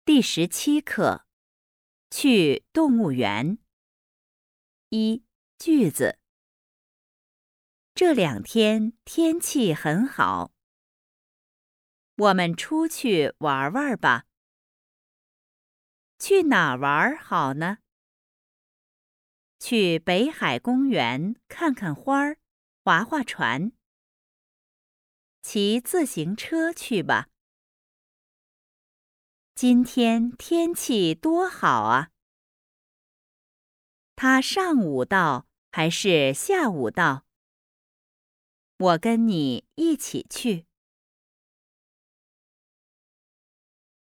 第17课，去动物园。一、句子。这2天天气很好。我们出去玩玩吧。去哪儿玩好呢？去北海公园看看花儿，划划船。骑自行车去吧。今天天气多好啊！他上午到还是下午到？我跟你一起去。